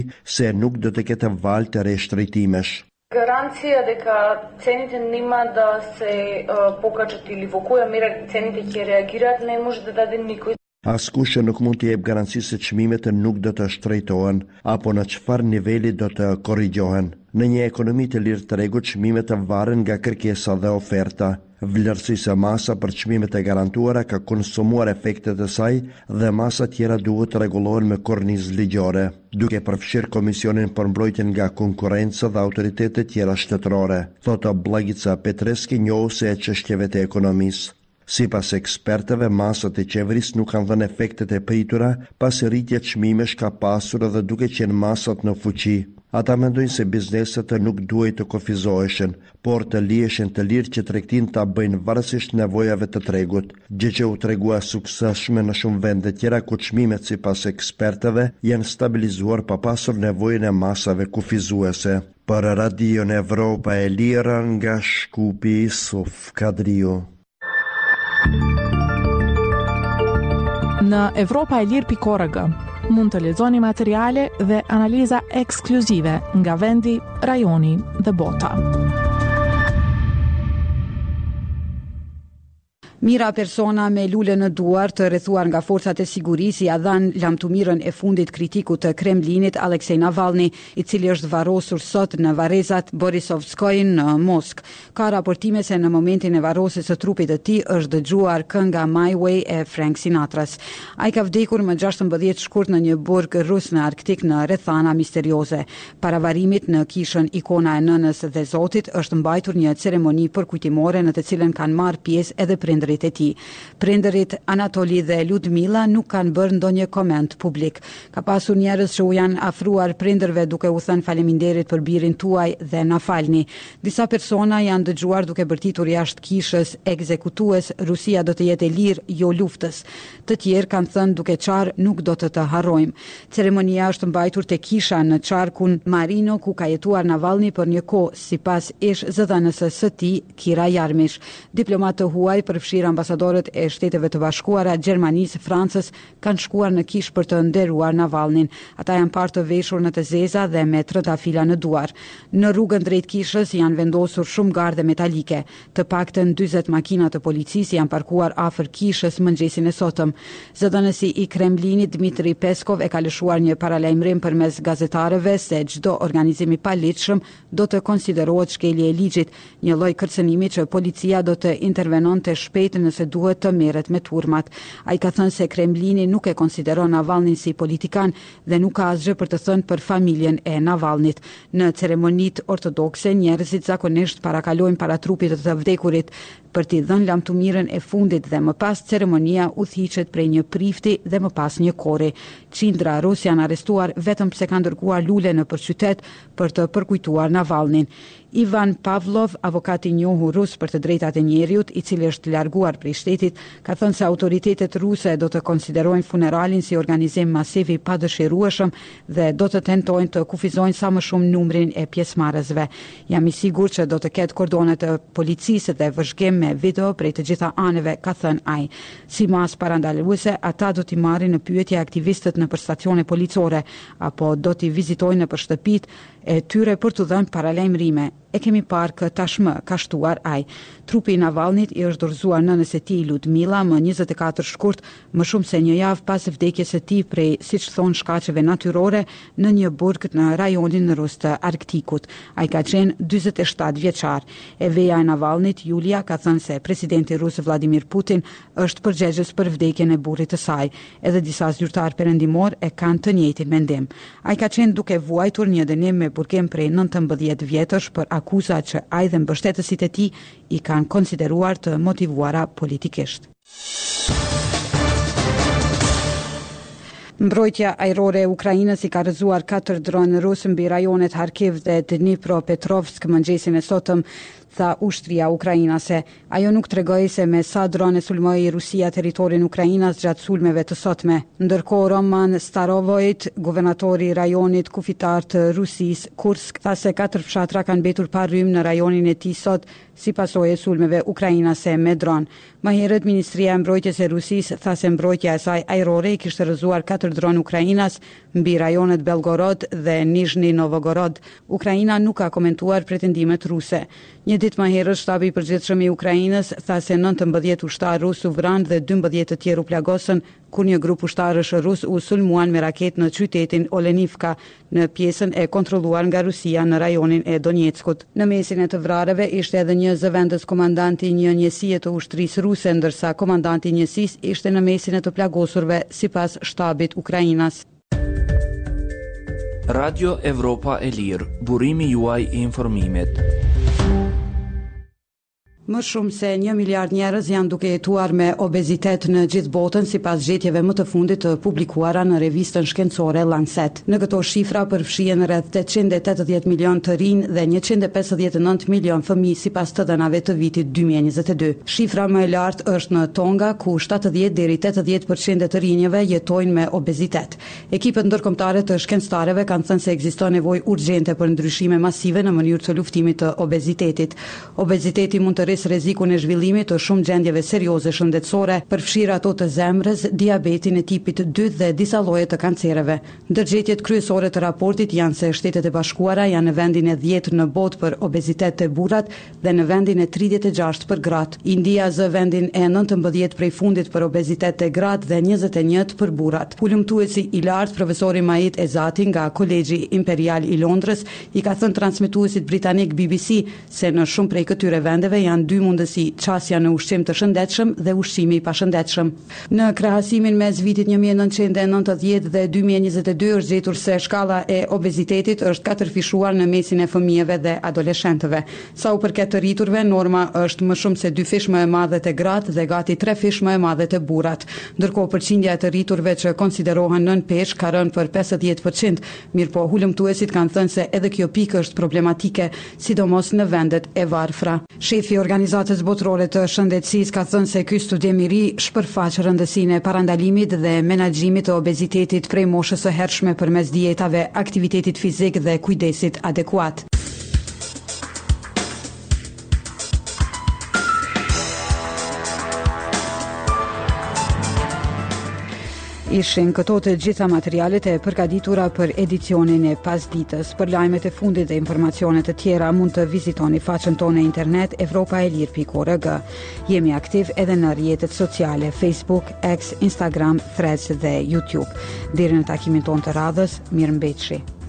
se nuk do të ketë valë të reshtritimesh. Garancija дека цените нема да се покачат или во која мера цените ќе реагираат не може да даде никој. Askush nuk mund të jep garanci se çmimet nuk do të shtrejtohen apo në çfarë niveli do të korrigjohen. Në një ekonomi të lirë tregut, çmimet varen nga kërkesa dhe oferta. Vlerësisë e masa për çmimet e garantuara ka konsumuar efektet e saj dhe masa tjera duhet të rregullohen me kornizë ligjore, duke përfshirë Komisionin për mbrojtjen nga konkurrenca dhe autoritetet tjera shtetërore, thotë Blagica Petreski, njohëse e çështjeve të ekonomisë. Sipas ekspertëve, masat e qeverisë nuk kanë dhënë efektet e pritura pasi rritja e çmimesh ka pasur edhe duke qenë masat në fuqi. Ata mendojnë se bizneset nuk duhet të kufizoheshin, por të liheshin të lirë që tregtinë ta bëjnë varësisht nevojave të tregut, gjë që u tregua suksesshme në shumë vende tjera ku çmimet sipas ekspertëve janë stabilizuar pa pasur nevojën e masave kufizuese. Për Radion Evropa e Lira nga Shkupi, Suf Kadriu. Në evropaelir.org mund të lexoni materiale dhe analiza ekskluzive nga vendi, rajoni dhe bota. Mira persona me lule në duar të rrethuar nga forcat e sigurisë ja dhanë lamtumirën e fundit kritikut të Kremlinit Aleksej Navalny, i cili është varrosur sot në varrezat Borisovskoj në Moskë. Ka raportime se në momentin e varrosjes së trupit të tij është dëgjuar kënga My Way e Frank Sinatras. Ai ka vdekur më 16 shkurt në një burg rus në Arktik në rrethana misterioze. Para varrimit në kishën Ikona e Nënës dhe Zotit është mbajtur një ceremoni përkujtimore në të cilën kanë marrë pjesë edhe prindërit e tij. Prindërit Anatoli dhe Ludmila nuk kanë bërë ndonjë koment publik. Ka pasur njerëz që u janë afruar prindërve duke u thënë faleminderit për birin tuaj dhe na falni. Disa persona janë dëgjuar duke bërtitur jashtë kishës ekzekutues Rusia do të jetë e lirë, jo luftës. Të tjerë kanë thënë duke qarë nuk do të harrojmë. Ceremonia është mbajtur te kisha në qarkun Marino ku ka jetuar Navalny për një kohë, sipas ish zëdhënësës së tij Kira Jarmish. Diplomatë të huaj përfshirë ambasadorët e Shteteve të Bashkuara, Gjermanisë, Francës kanë shkuar në kishë për të nderuar Navalnin. Ata janë parë të veshur në të zeza dhe me trëndafila në duar. Në rrugën drejt kishës janë vendosur shumë garde metalike. Të paktën 40 makina të policisë janë parkuar afër kishës mëngjesin e sotëm. Zëdhënësi i Kremlinit Dmitri Peskov e ka lëshuar një paralajmërim përmes gazetarëve se çdo organizim i paligjshëm do të konsiderohet shkelje e ligjit, një lloj kërcënimi që policia do të intervenonte shpejt nëse duhet të merret me turmat. Ai ka thënë se Kremlini nuk e konsideron Navalnin si politikan dhe nuk ka asgjë për të thënë për familjen e Navalnit. Në ceremonitë ortodokse, njerëzit zakonisht parakalojnë para trupit të vdekurit për t'i dhënë lamtumirën e fundit dhe më pas ceremonia udhëhiqet prej një prifti dhe më pas një kori. Qindra rus janë arrestuar vetëm pse kanë dërguar lule nëpër qytet për të përkujtuar Navalnin. Ivan Pavlov, avokat i njohur rus për të drejtat e njeriut, i cili është larguar prej shtetit, ka thënë se autoritetet ruse do të konsiderojnë funeralin si organizim masiv i padëshirueshëm dhe do të tentojnë të kufizojnë sa më shumë numrin e pjesëmarrësve. Jam i sigurt që do të ketë kordone të policisë dhe vëzhgim me video prej të gjitha anëve, ka thënë ai. Si mas parandaluese, ata do t'i marrin në pyetje aktivistët nëpër stacione policore apo do t'i vizitojnë nëpër shtëpitë e tyre për të dhënë paralajmërime. E kemi parë kë tashmë, ka shtuar ai. Trupi i Navalnit i është dorëzuar nënës e tij Ludmila më 24 shkurt, më shumë se një javë pas vdekjes së tij prej, siç thon, shkaqeve natyrore në një burg në rajonin rus të Arktikut. Ai ka qenë 47 vjeçar. Veja e Navalnit, Julia, ka thënë se presidenti rus Vladimir Putin është përgjegjës për vdekjen e burrit të saj. Edhe disa zyrtar perëndimor e kanë të njëjtin mendim. Ai ka qenë duke vuajtur një dënim me burgim prej 19 vjetësh për akuza që ai dhe mbështetësit e tij i kanë konsideruar të motivuara politikisht. Mbrojtja ajrore e Ukrainës i ka rrëzuar 4 dronë rusë mbi rajonet Harkiv dhe Dnipropetrovsk mëngjesin e sotëm. tha ushtria ukrainase. Ajo nuk tregoi se me sa drone sulmoi Rusia territorin Ukrainas gjatë sulmeve të sotme. Ndërkohë Roman Starovojt, guvernatori i rajonit kufitar të Rusisë Kursk, tha se 4 fshatra kanë mbetur pa rrymë në rajonin e tij sot si pasojë e sulmeve ukrainase me dron. Më herët Ministria e Mbrojtjes e Rusisë tha se mbrojtja e saj ajrore i kishte rrëzuar 4 dron Ukrainas mbi rajonet Belgorod dhe Nizhny Novgorod. Ukraina nuk ka komentuar pretendimet ruse. Një ditë më herët shtabi i përgjithshëm i Ukrainës tha se 19 ushtar rus u vranë dhe 12 të tjerë u plagosën kur një grup ushtarësh rus u sulmuan me raketë në qytetin Olenivka, në pjesën e kontrolluar nga Rusia në rajonin e Donetskut. Në mesin e të vrarëve ishte edhe një zëvendës komandanti i një njësie të ushtrisë ruse, ndërsa komandanti i njësisë ishte në mesin e të plagosurve sipas shtabit Ukrainas. Radio Evropa e Lirë, burimi juaj i informimit. Më shumë se 1 miliard njerëz janë duke jetuar me obezitet në gjithë botën sipas zgjedhjeve më të fundit të publikuara në revistën shkencore Lancet. Në këto shifra përfshihen rreth 880 milion të rinj dhe 159 milion fëmijë sipas të dhënave të vitit 2022. Shifra më e lartë është në Tonga, ku 70 deri 80% të rinjve jetojnë me obezitet. Ekipet ndërkombëtare të shkencëtarëve kanë thënë se ekziston nevojë urgjente për ndryshime masive në mënyrë të luftimit të obezitetit. Obeziteti mund të rrezikun e zhvillimit të shumë gjendjeve serioze shëndetësore, përfshirë ato të zemrës, diabetin e tipit 2 dhe disa lloje të kancereve. Ndërgjetjet kryesore të raportit janë se Shtetet e Bashkuara janë në vendin e 10 në botë për obezitet të burrat dhe në vendin e 36 për gratë. India zë vendin e 19 prej fundit për obezitet të gratë dhe 21 për burrat. Hulumtuesi i lartë profesori Mait Ezati nga Kolegji Imperial i Londrës i ka thënë transmetuesit britanik BBC se në shumë prej këtyre vendeve janë 2 mundësi, qasja në ushqim të shëndetshëm dhe ushqimi i pashëndetshëm. Në krahasimin mes vitit 1990 dhe 2022 është gjetur se shkalla e obezitetit është katërfishuar në mesin e fëmijëve dhe adoleshentëve. Sa u përket të rriturve, norma është më shumë se 2 fish më e madhe të gratë dhe gati 3 fish më e madhe të burrat. Ndërkohë përqindja e të rriturve që konsiderohen nën peshë ka rënë për 50%, mirëpo hulumtuesit kanë thënë se edhe kjo pikë është problematike, sidomos në vendet e varfra. Shefi Organizatës Botërore të Shëndetësisë ka thënë se ky studim i ri shpërfaq rëndësinë e parandalimit dhe menaxhimit të obezitetit prej moshës së hershme përmes dietave, aktivitetit fizik dhe kujdesit adekuat. Ishin këto të gjitha materialet e përgatitura për edicionin e pasditës. Për lajmet e fundit dhe informacionet të tjera mund të vizitoni faqen tonë e internet evropaelir.org. Jemi aktiv edhe në rrjetet sociale Facebook, X, Instagram, Threads dhe YouTube. Deri në takimin tonë të radhës, mirëmbëjtje.